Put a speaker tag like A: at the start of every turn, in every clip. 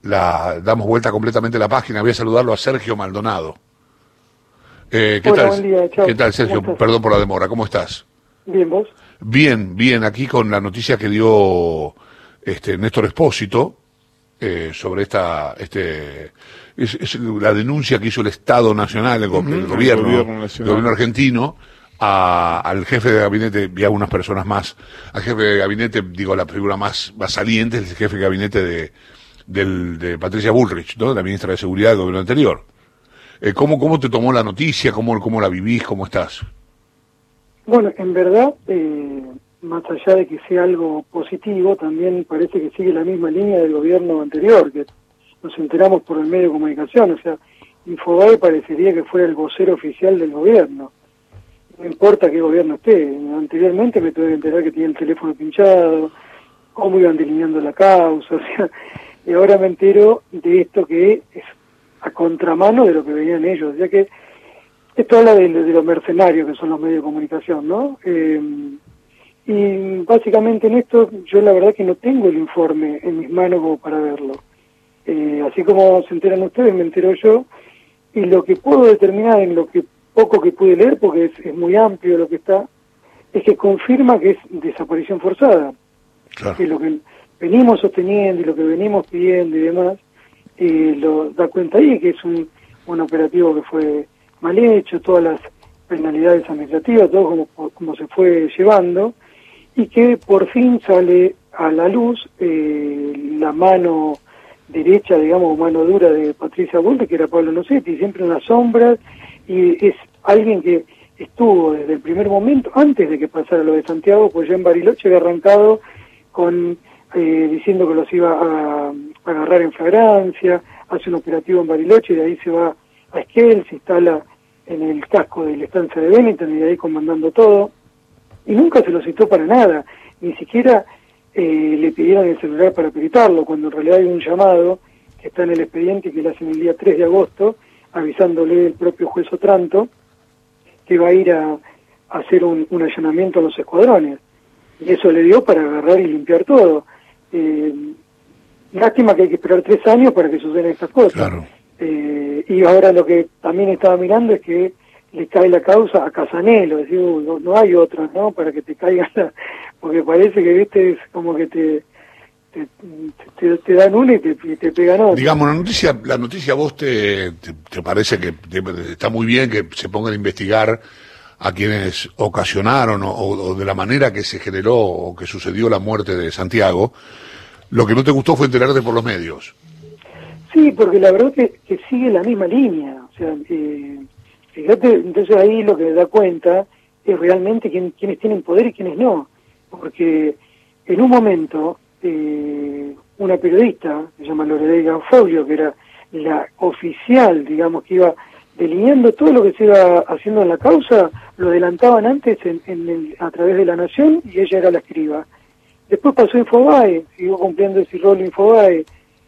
A: damos vuelta completamente la página. Voy a saludarlo a Sergio Maldonado. ¿Qué
B: Hola,
A: tal?
B: buen día, chao.
A: ¿Qué tal, Sergio? Perdón por la demora. ¿Cómo estás?
B: Bien, ¿vos?
A: Bien. Aquí con la noticia que dio Néstor Espósito sobre es la denuncia que hizo el Estado Nacional, el gobierno argentino, al jefe de gabinete y a unas personas más. Al jefe de gabinete, digo, la figura más saliente es el jefe de gabinete de Patricia Bullrich, ¿no? La ministra de Seguridad del gobierno anterior. ¿Cómo te tomó la noticia? ¿Cómo la vivís? ¿Cómo estás?
B: Bueno, en verdad, más allá de que sea algo positivo, también parece que sigue la misma línea del gobierno anterior, que nos enteramos por el medio de comunicación. O sea, Infobae parecería que fuera el vocero oficial del gobierno. No importa qué gobierno esté. Anteriormente me tuve que enterar que tenía el teléfono pinchado, cómo iban delineando la causa, o sea, y ahora me entero de esto que es a contramano de lo que venían ellos, ya que esto habla de los mercenarios que son los medios de comunicación, ¿no? Y básicamente en esto yo la verdad que no tengo el informe en mis manos como para verlo. Así como se enteran ustedes, me entero yo, y lo que puedo determinar en lo que poco que pude leer, porque es muy amplio lo que está, es que confirma que es desaparición forzada.
A: Claro.
B: Que lo que venimos sosteniendo y lo que venimos pidiendo y demás, lo da cuenta ahí, que es un operativo que fue mal hecho, todas las penalidades administrativas, todo como se fue llevando, y que por fin sale a la luz la mano derecha, digamos, mano dura de Patricia Bullrich, que era Pablo Nocetti, siempre en las sombras, y es alguien que estuvo desde el primer momento, antes de que pasara lo de Santiago, pues ya en Bariloche había arrancado con diciendo que los iba a agarrar en flagrancia, hace un operativo en Bariloche, y de ahí se va a Esquel, se instala en el casco de la estancia de Benetton, y de ahí comandando todo, y nunca se lo citó para nada, ni siquiera le pidieron el celular para peritarlo, cuando en realidad hay un llamado que está en el expediente que le hacen el día 3 de agosto, avisándole el propio juez Otranto que va a ir a hacer un allanamiento a los escuadrones, y eso le dio para agarrar y limpiar todo. Lástima que hay que esperar 3 años para que sucedan estas cosas.
A: Claro.
B: Y ahora lo que también estaba mirando es que le cae la causa a Casanelo, es decir, no hay otra, ¿no? Para que te caiga porque parece que, viste, es como que te dan una y te pegan otra.
A: Digamos, la noticia a vos te parece que está muy bien que se pongan a investigar a quienes ocasionaron o de la manera que se generó o que sucedió la muerte de Santiago. Lo que no te gustó fue enterarte por los medios.
B: Sí, porque la verdad que sigue la misma línea. O sea, fíjate, entonces ahí lo que da cuenta es realmente quiénes tienen poder y quiénes no. Porque en un momento, una periodista, se llama Loredana Ganfoglio, que era la oficial, digamos, que iba delineando todo lo que se iba haciendo en la causa, lo adelantaban antes a través de La Nación, y ella era la escriba. Después pasó Infobae, siguió cumpliendo ese rol Infobae,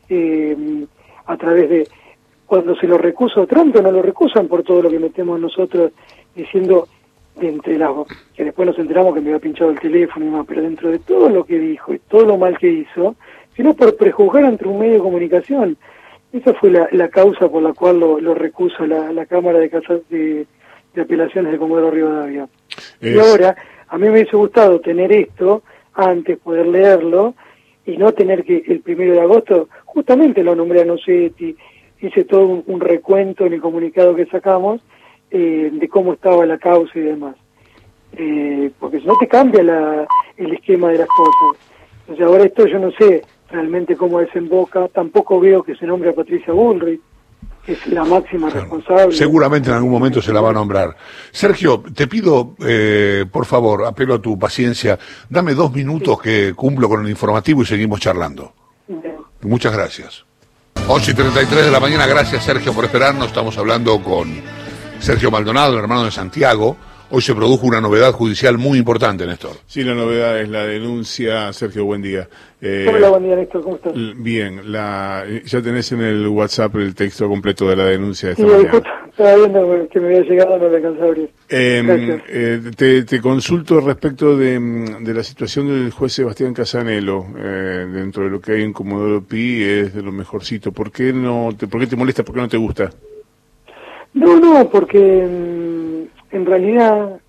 B: a través de, cuando se lo recusa Otranto, no lo recusan por todo lo que metemos nosotros, diciendo, que después nos enteramos que me había pinchado el teléfono y más, pero dentro de todo lo que dijo y todo lo mal que hizo, sino por prejuzgar entre un medio de comunicación. Esa fue la causa por la cual lo recusa la Cámara de Apelaciones de Comodoro Rivadavia. Y ahora, a mí me hubiese gustado tener esto antes, poder leerlo, y no tener que el 1 de agosto, justamente lo nombré a Nocetti, hice todo un recuento en el comunicado que sacamos, de cómo estaba la causa y demás. Porque si no te cambia el esquema de las cosas. Entonces ahora esto yo no sé realmente cómo desemboca, tampoco veo que se nombre a Patricia Bullrich, que es la máxima responsable.
A: Seguramente en algún momento se la va a nombrar. Sergio, te pido, por favor, apelo a tu paciencia, dame 2 minutos que cumplo con el informativo y seguimos charlando.
B: Bien.
A: Muchas gracias. 8:33 de la mañana, gracias Sergio por esperarnos, estamos hablando con Sergio Maldonado, el hermano de Santiago. Hoy se produjo una novedad judicial muy importante, Néstor.
C: Sí, la novedad es la denuncia. Sergio, buen día.
B: Hola, buen día, Néstor, ¿cómo estás?
C: Bien, ya tenés en el WhatsApp el texto completo de la denuncia de esta
B: sí,
C: mañana.
B: Estaba viendo que me había llegado, no le alcanzaba a abrir.
C: Te consulto respecto de la situación del juez Sebastián Casanelo, dentro de lo que hay en Comodoro Pi, es de lo mejorcito. ¿Por qué te molesta? ¿Por qué no te gusta?
B: No, porque en realidad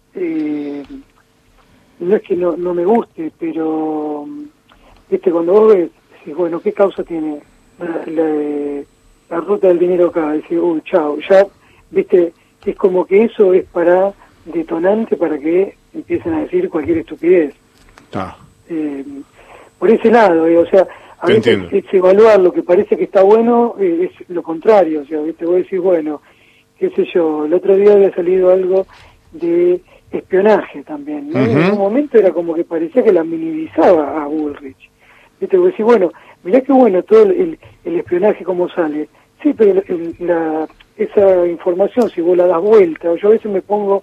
B: no es que no me guste, pero viste, cuando vos ves, decís, bueno, ¿qué causa tiene la ruta del dinero acá? Decís, uy, chao, ya, viste, es como que eso es para detonante para que empiecen a decir cualquier estupidez. Por ese lado, o sea, a veces es evaluar lo que parece que está bueno, es lo contrario, o sea, viste, vos decís, bueno, qué sé yo, el otro día había salido algo de espionaje también, ¿no? En un momento era como que parecía que la minimizaba a Bullrich. Viste, vos decís, bueno, mirá qué bueno todo el espionaje cómo sale. Sí, pero esa información, si vos la das vuelta, o yo a veces me pongo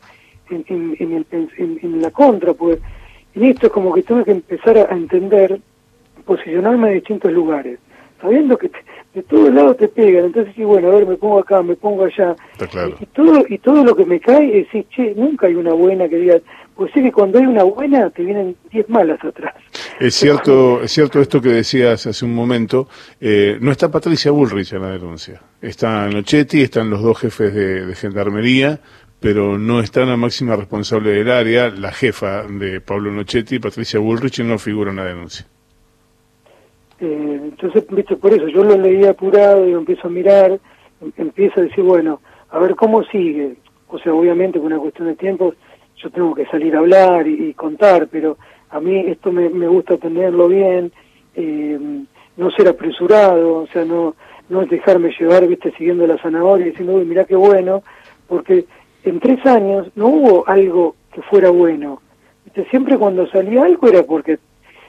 B: en la contra, pues en esto es como que tengo que empezar a entender, posicionarme en distintos lugares, sabiendo que de todos lados te pegan, entonces sí, bueno, a ver, me pongo acá, me pongo allá,
C: claro.
B: y todo lo que me cae es decir, che, nunca hay una buena que diga, pues sí que cuando hay una buena te vienen 10 malas atrás.
C: Es cierto esto que decías hace un momento, no está Patricia Bullrich en la denuncia, está Nochetti, están los dos jefes de gendarmería, pero no está la máxima responsable del área, la jefa de Pablo Nochetti, Patricia Bullrich, no figura en la denuncia.
B: Entonces, viste, por eso yo lo leí apurado y empiezo a mirar, empiezo a decir, bueno, a ver cómo sigue. O sea, obviamente con una cuestión de tiempo yo tengo que salir a hablar y contar, pero a mí esto me gusta tenerlo bien, no ser apresurado, o sea, no es dejarme llevar, viste, siguiendo la zanahoria y diciendo, uy, mirá qué bueno, porque en 3 años no hubo algo que fuera bueno. Viste, siempre cuando salía algo era porque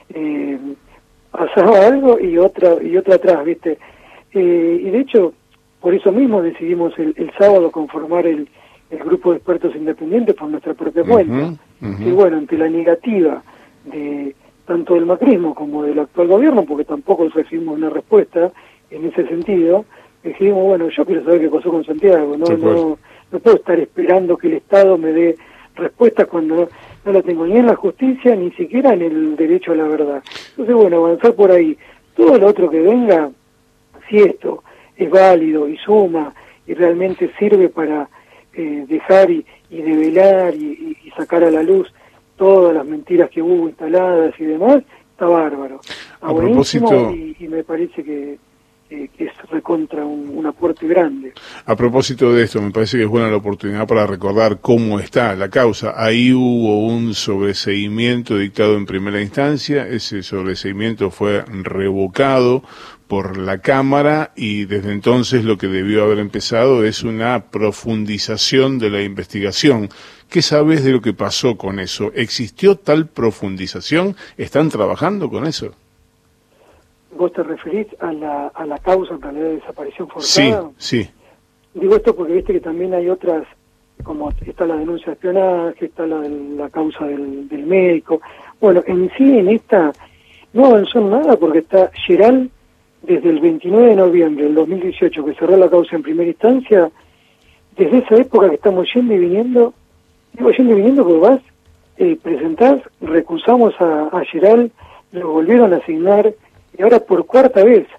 B: pasaba algo y otra atrás, ¿viste? Y de hecho, por eso mismo decidimos el sábado conformar el grupo de expertos independientes por nuestra propia cuenta. Y bueno, ante la negativa de tanto del macrismo como del actual gobierno, porque tampoco recibimos una respuesta en ese sentido, decidimos, bueno, yo quiero saber qué pasó con Santiago, no puedo estar esperando que el Estado me dé respuestas cuando no la tengo ni en la justicia, ni siquiera en el derecho a la verdad. Entonces, bueno, avanzar por ahí. Todo lo otro que venga, si esto es válido y suma y realmente sirve para dejar y develar y sacar a la luz todas las mentiras que hubo instaladas y demás, está bárbaro. Está buenísimo y me parece que es recontra un aporte grande.
C: A propósito de esto, me parece que es buena la oportunidad para recordar cómo está la causa. Ahí hubo un sobreseimiento dictado en primera instancia, ese sobreseimiento fue revocado por la Cámara y desde entonces lo que debió haber empezado es una profundización de la investigación. ¿Qué sabes de lo que pasó con eso? ¿Existió tal profundización? ¿Están trabajando con eso?
B: ¿Vos te referís a la causa en realidad de desaparición forzada?
C: Sí.
B: Digo esto porque viste que también hay otras, como está la denuncia de espionaje, está la causa del médico. Bueno, en sí, en esta no avanzó en nada porque está Geral desde el 29 de noviembre del 2018, que cerró la causa en primera instancia. Desde esa época que estamos yendo y viniendo porque vas, presentás, recusamos a Geral, lo volvieron a asignar, y ahora por cuarta vez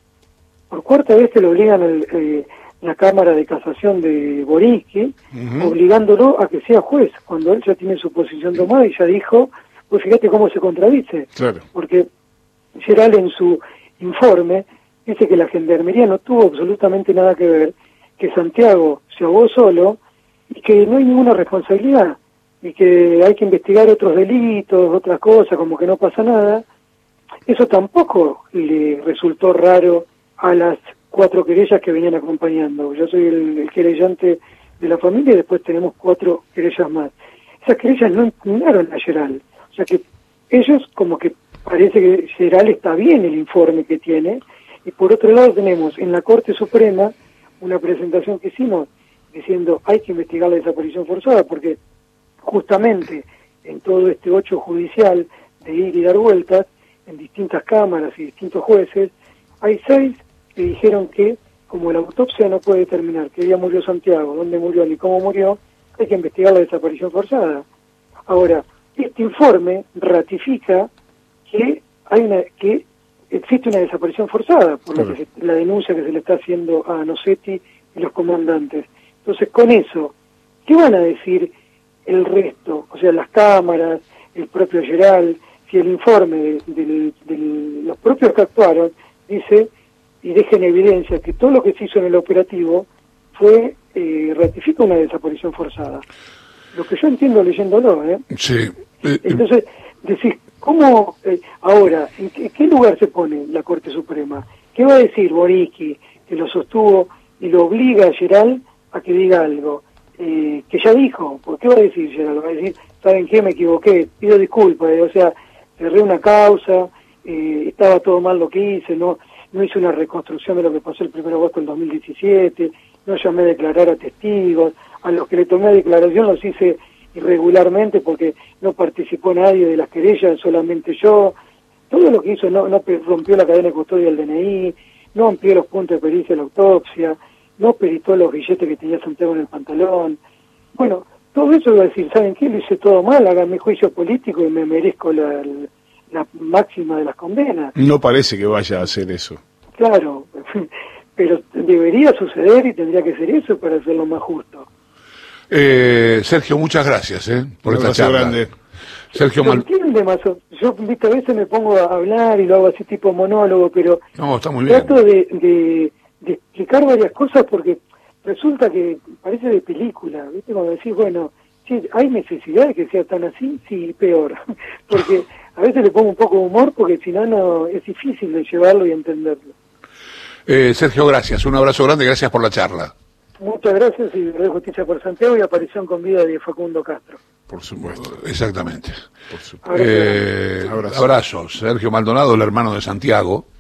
B: te lo obligan la Cámara de Casación de Boriski, obligándolo a que sea juez, cuando él ya tiene su posición tomada y ya dijo, pues fíjate cómo se contradice,
C: claro.
B: Porque Geral en su informe dice que la Gendarmería no tuvo absolutamente nada que ver, que Santiago se ahogó solo y que no hay ninguna responsabilidad y que hay que investigar otros delitos, otras cosas, como que no pasa nada. Eso tampoco le resultó raro a las 4 querellas que venían acompañando. Yo soy el querellante de la familia y después tenemos 4 querellas más. Esas querellas no impugnaron a Geral. O sea que ellos como que parece que Geral está bien el informe que tiene. Y por otro lado tenemos en la Corte Suprema una presentación que hicimos diciendo hay que investigar la desaparición forzada porque justamente en todo este 8 judicial de ir y dar vueltas en distintas cámaras y distintos jueces, hay 6 que dijeron que como la autopsia no puede determinar qué día murió Santiago, dónde murió ni cómo murió, hay que investigar la desaparición forzada. Ahora, este informe ratifica que existe una desaparición forzada por la denuncia que se le está haciendo a Nocetti y los comandantes. Entonces, con eso, ¿qué van a decir el resto? O sea, las cámaras, el propio Geral, si el informe de los propios que actuaron dice y deja en evidencia que todo lo que se hizo en el operativo fue ratifica una desaparición forzada. Lo que yo entiendo leyéndolo,
A: Sí.
B: Entonces, decís, ¿cómo ahora, en qué lugar se pone la Corte Suprema? ¿Qué va a decir Boriski, que lo sostuvo y lo obliga a Geral a que diga algo? Que ya dijo, ¿por qué va a decir Geral? Va a decir, ¿saben qué? Me equivoqué, pido disculpas, o sea, cerré una causa, estaba todo mal lo que hice, no hice una reconstrucción de lo que pasó el 1 de agosto del 2017, no llamé a declarar a testigos, a los que le tomé declaración los hice irregularmente porque no participó nadie de las querellas, solamente yo. Todo lo que hizo no rompió la cadena de custodia del DNI, no amplió los puntos de pericia de la autopsia, no peritó los billetes que tenía Santiago en el pantalón. Bueno, todo eso iba a decir, ¿saben qué? Lo hice todo mal, hagan mi juicio político y me merezco la máxima de las condenas.
C: No parece que vaya a hacer eso.
B: Claro, pero debería suceder y tendría que ser eso para hacerlo más justo.
A: Sergio, muchas gracias por esta charla. Grande. Sergio
B: entiende más. Yo a veces me pongo a hablar y lo hago así tipo monólogo, pero
A: no, está muy bien.
B: Trato de explicar varias cosas porque resulta que parece de película, ¿viste? Cuando decís, bueno, sí, hay necesidad de que sea tan así, sí, peor. Porque a veces le pongo un poco de humor porque si no es difícil de llevarlo y entenderlo.
A: Sergio, gracias. Un abrazo grande, gracias por la charla.
B: Muchas gracias y de justicia por Santiago y aparición con vida de Facundo Castro.
C: Por supuesto.
A: Exactamente.
C: Por supuesto.
A: Abrazo. Sergio Maldonado, el hermano de Santiago.